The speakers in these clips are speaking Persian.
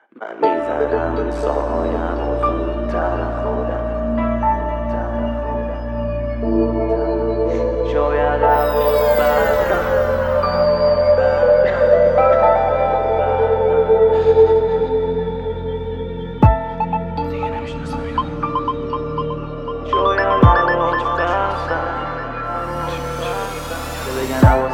من میزنم سایم و زودتر خودم شاید حواس بستم دیگه نمیشناسم اینو شاید حواس بستم بگن حواس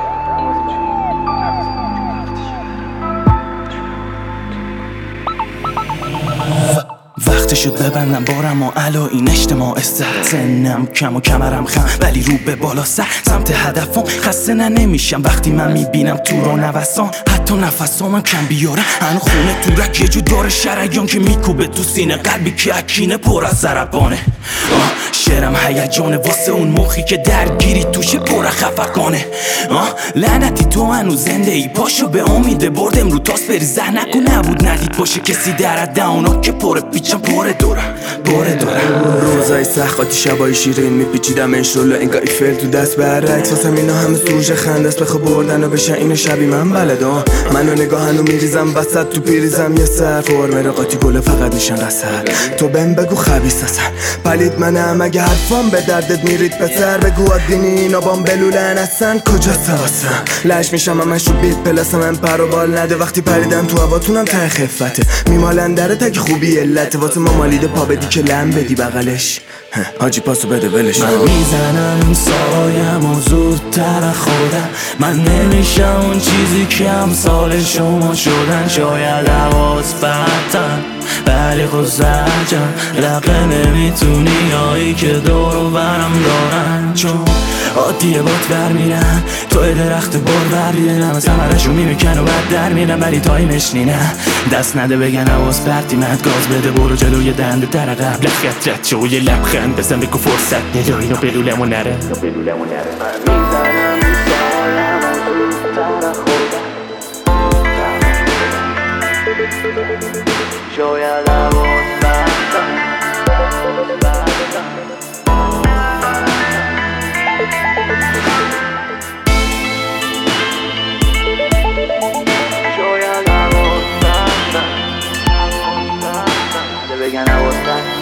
وقتی شد ببندم بارم و علا این اجتماع سر سنم کم و کمرم خم ولی رو به بالا سر سمت هدفم خسته نمیشم وقتی من میبینم تو رو نوسان حتی نفسامم کم بیارم هنو خونه تورک یه جو داره شریان که میکوبه تو سینه قلبی که اکینه پر از ضربانه شعرم هیجانه واسه اون مخی که درگیری توشه پر خفقانه لعنتی تو هنوز زنده ای پاشو به امید بردم رو تاس بری زه نکن نبود ندید باشه کسی درد اونا که پر پیچم پر دورم روزای سخاتی شبای شیرین میپیچیدم انشالله انگار ایفل تو دست برعکس واسم اینا همه سوژه خندست بخوا بردن و بشن این شبی من بلدم منو نگاهنو میریزم وسط تو پیریزم یه سر فرم رقاتی گله فقط میشن قصر تو بهم بگو خبیث اصلا پلید منم اگه حرفام به دردت میرید پسر بگو عادینی اینا بام بلولن اصلا کجا سواسم لش میشم همش رو بیت پلاسم من پر و بال نده وقتی پریدم تو هواتونم ته خفته میمالن درت اگه خوبی علت واسه ما مالیده پا بدی که لم بدی بغلش حاجی پاسو بده ولش من میزنم سایم و زودتر خودم من نمیشم اون چیزی که امثال شما شدن شاید حواس بستم ولی خود زجم لقه نمیتونی هایی که دور و برم دارن چون عادیه بات بر میرن توی درخت بار بردیدنم ثمرشو میمیکن و بعد در میرن ولی تایمش نینه دست نده بگن حواس پرتیمت گاز بده برو جلوی دنده در عقب لخت رد شو یه لبخند بزن بگو فرصت ندا اینو بلولمو نره من میزنم سایم و زودتر خودم شاید حواس بستم شاید حواس بستم بگن حواس بستم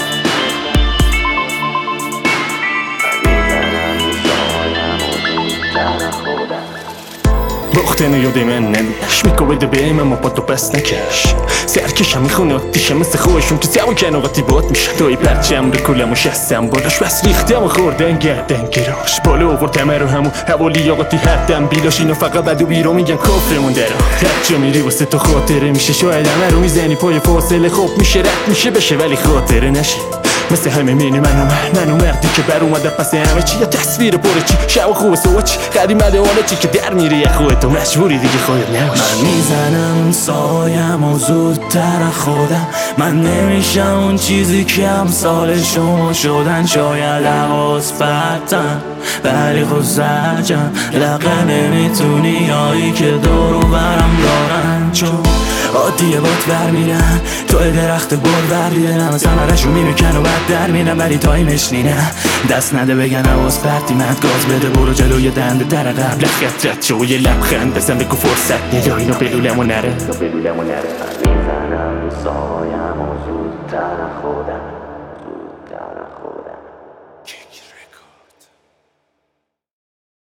باختن یاده من نمیش میکوبیده به من با تو پس نکش سرکشم میخونه آتیشم مثل خوشون که سوان کناقاتی بات میشه توی پرچم رو کلم و شستم بالاش بس ریختم و خوردن گردن گراش بالا آوردم رو همون حوالی آقاتی هردم بیلاش اینو فقط بدو بیرو میگن کافرمون درا هر جا میری واسه تو خاطره میشه شاید همه رو میزنی پای فاصله خوب میشه رد میشه بشه ولی خاطره نشه مثل همه مینی منو مردی که بر اومده پس همه چی یه تصویر پره چی شب خوبه سوا چی قدیمده حالا چی که در میره یه خودتو مجبوری دیگه خودت نباش من میزنم سایم و زودتر خودم من نمیشم اون چیزی که امثال شما شدن شاید حواس بستم ولی خود زجم لقه نمیتونی هایی که دور و برم دارن چون عادیه بات بر میرن توی درخت بار بردیدنم ثمرشو میمیکن و بعد در میرن ولی تایمش نینه دست نده بگن حواس پرتیمت گاز بده برو جلوی دنده در عقب لخت رد شو یه لبخند بزن بگو فرصت ندا اینو بلولمو نره من میزنم سایم و زودتر خودم